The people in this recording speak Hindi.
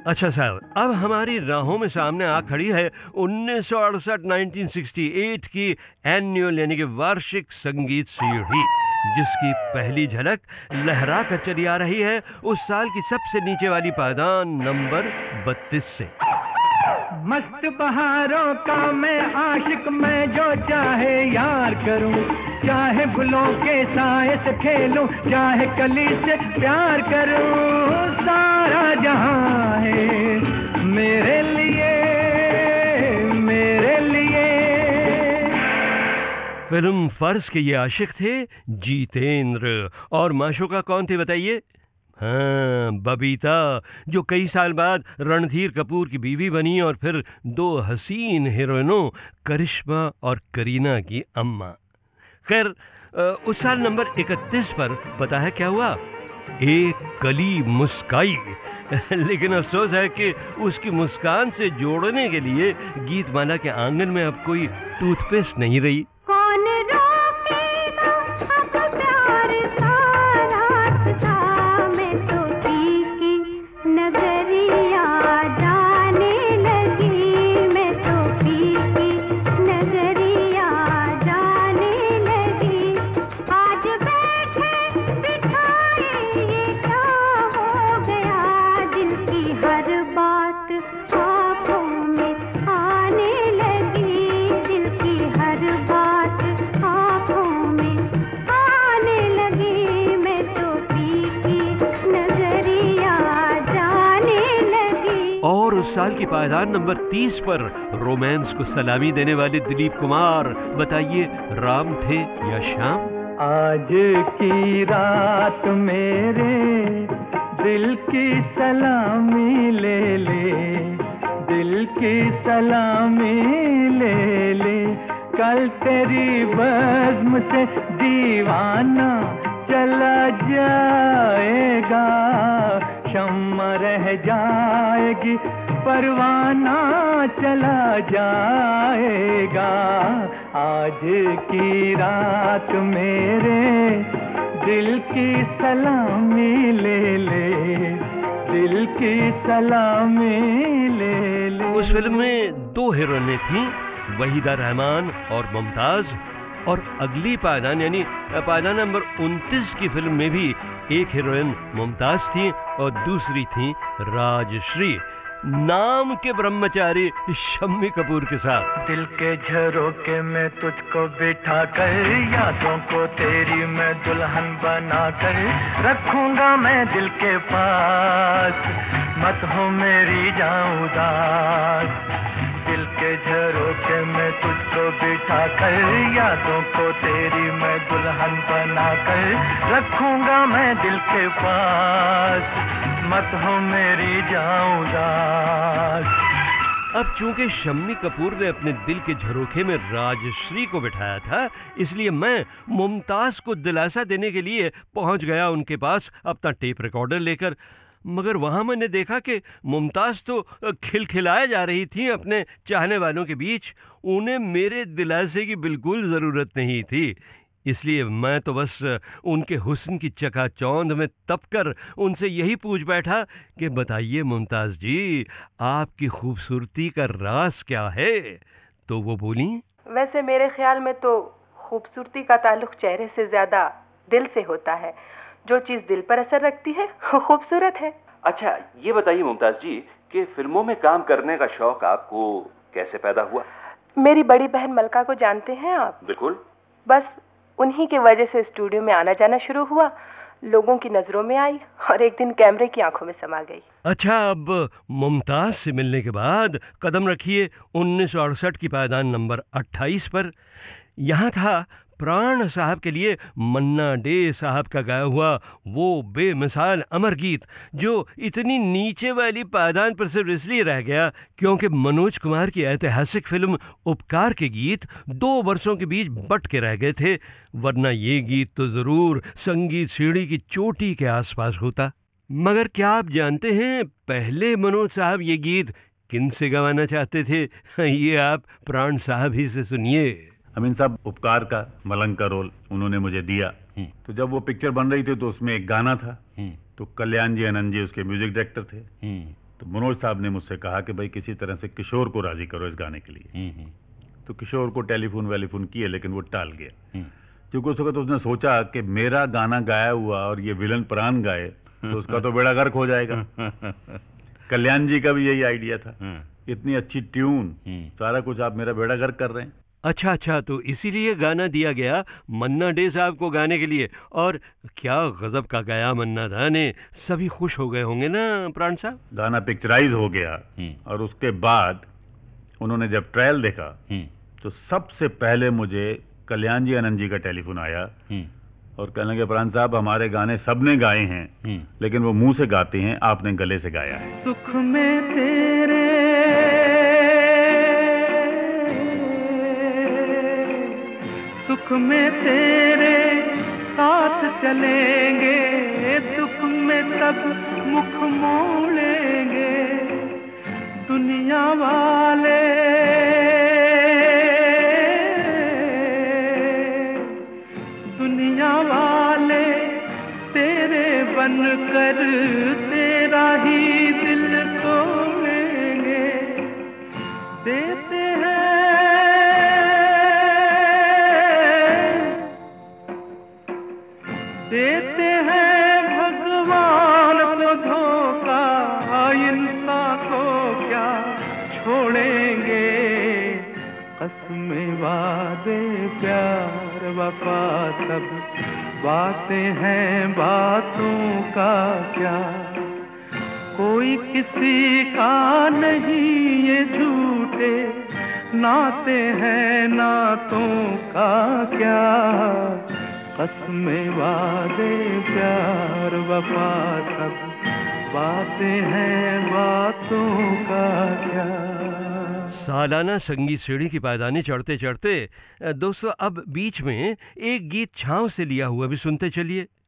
अच्छा साहब, अब हमारी राहों में सामने आ खड़ी है 1968 की एनुअल यानी कि वार्षिक संगीत सीढ़ी, जिसकी पहली झलक लहरा कर चली आ रही है उस साल की सबसे नीचे वाली पायदान नंबर 32 से। मस्त बहारों का मैं आशिक, मैं जो चाहे यार करूं, चाहे गुलों के साए से खेलूं, चाहे कली से प्यार करूं, सारा जहां है मेरे लिए, मेरे लिए। फिल्म फर्ज के ये आशिक थे जितेंद्र, और माशूका कौन थे बताइए? हाँ, बबीता, जो कई साल बाद रणधीर कपूर की बीवी बनी और फिर दो हसीन हीरोइनों करिश्मा और करीना की अम्मा। खैर, उस साल नंबर 31 पर पता है क्या हुआ? एक कली मुस्काई। लेकिन अफसोस है कि उसकी मुस्कान से जोड़ने के लिए गीतमाला के आंगन में अब कोई टूथपेस्ट नहीं रही। साल की पायदान नंबर 30 पर रोमांस को सलामी देने वाले दिलीप कुमार, बताइए राम थे या श्याम? आज की रात मेरे दिल की सलामी ले ले, दिल की सलामी ले ले, कल तेरी बज़्म से दीवाना चला जाएगा, शम्मा रह जाएगी, परवाना चला जाएगा। आज की रात मेरे दिल की सलामी ले ले, दिल की सलामी ले ले। उस फिल्म में दो हीरोइनें थीं, वहीदा रहमान और मुमताज, और अगली पायदान यानी पायदान नंबर 29 की फिल्म में भी एक हीरोइन मुमताज थी और दूसरी थी राजश्री, नाम के ब्रह्मचारी शम्मी कपूर के साथ। दिल के झरोखे में तुझको बिठा कर, यादों को तेरी मैं दुल्हन बना कर रखूंगा मैं दिल के पास, मत हो मेरी जान उदास। दिल के झरोखे में तुझको बिठा कर, यादों को तेरी मैं दुल्हन बना कर रखूंगा मैं दिल के पास, मत हो मेरी जान उदास। अब चूंकि शम्मी कपूर ने अपने दिल के झरोखे में राजश्री को बिठाया था, इसलिए मैं मुमताज को दिलासा देने के लिए पहुंच गया उनके पास अपना टेप रिकॉर्डर लेकर। मगर वहां मैंने देखा कि मुमताज तो खिलखिलाए जा रही थी अपने चाहने वालों के बीच। उन्हें मेरे दिलासे की बिल्कुल जरूरत नहीं थी, इसलिए मैं तो बस उनके हुस्न की चकाचौंध में तपकर उनसे यही पूछ बैठा कि बताइए मुमताज जी, आपकी खूबसूरती का राज क्या है? तो वो बोली, वैसे मेरे ख्याल में तो खूबसूरती का ताल्लुक चेहरे से ज्यादा दिल से होता है। जो चीज दिल पर असर रखती है वो खूबसूरत है। अच्छा, ये बताइए मुमताज जी कि फिल्मों में काम करने का शौक आपको कैसे पैदा हुआ? मेरी बड़ी बहन मलका को जानते हैं आप? बिल्कुल। बस उन्हीं की वजह से स्टूडियो में आना जाना शुरू हुआ, लोगों की नजरों में आई और एक दिन कैमरे की आंखों में समा गई। अच्छा, अब मुमताज से मिलने के बाद कदम रखिए 1968 की पायदान नंबर 28 पर। यहाँ था प्राण साहब के लिए मन्ना डे साहब का गाया हुआ वो बेमिसाल अमर गीत, जो इतनी नीचे वाली पायदान पर सिर्फ इसलिए रह गया क्योंकि मनोज कुमार की ऐतिहासिक फिल्म उपकार के गीत 2 वर्षों के बीच बट के रह गए थे, वरना ये गीत तो जरूर संगीत सीढ़ी की चोटी के आसपास होता। मगर क्या आप जानते हैं पहले मनोज साहब ये गीत किन से गवाना चाहते थे? ये आप प्राण साहब ही से सुनिए। अमीन साहब, उपकार का मलंग का रोल उन्होंने मुझे दिया, तो जब वो पिक्चर बन रही थी तो उसमें एक गाना था, तो कल्याण जी आनंद जी उसके म्यूजिक डायरेक्टर थे। तो मनोज साहब ने मुझसे कहा कि भाई किसी तरह से किशोर को राजी करो इस गाने के लिए। तो किशोर को टेलीफोन वेलीफोन किए, लेकिन वो टाल गया, क्योंकि उस वक्त उसने सोचा कि मेरा गाना गाया हुआ और ये विलन प्राण गाए तो उसका तो बेड़ा गर्क हो जाएगा। कल्याण जी का भी यही आइडिया था, इतनी अच्छी ट्यून, सारा कुछ, आप मेरा बेड़ा गर्क कर रहे हैं। अच्छा अच्छा, तो इसीलिए गाना दिया गया मन्ना डे साहब को गाने के लिए। और क्या गजब का गाया मन्ना दा ने, सभी खुश हो गए होंगे ना प्राण साहब? गाना पिक्चराइज हो गया और उसके बाद उन्होंने जब ट्रायल देखा तो सबसे पहले मुझे कल्याण जी आनंद जी का टेलीफोन आया और कहने लगे प्राण साहब हमारे गाने सबने गाए हैं लेकिन वो मुंह से गाते हैं, आपने गले से गाया है। सुख में तेरे सुख में तेरे साथ चलेंगे, दुख में सब मुख मोड़ेंगे, दुनिया वाले तेरे बनकर तेरा ही दिल तोड़ेंगे। देते हैं भगवान को धोखा, इंसान को क्या छोड़ेंगे। कसमें वादे प्यार वफा सब बातें हैं, बातों का क्या, कोई किसी का नहीं ये झूठे नाते हैं, नातों का क्या। कसमें वादे प्यार वफा सब बातें हैं, बातों का क्या। सालाना संगीत सीढ़ी की पायदानी चढ़ते चढ़ते दोस्तों अब बीच में एक गीत छाँव से लिया हुआ भी सुनते चलिए।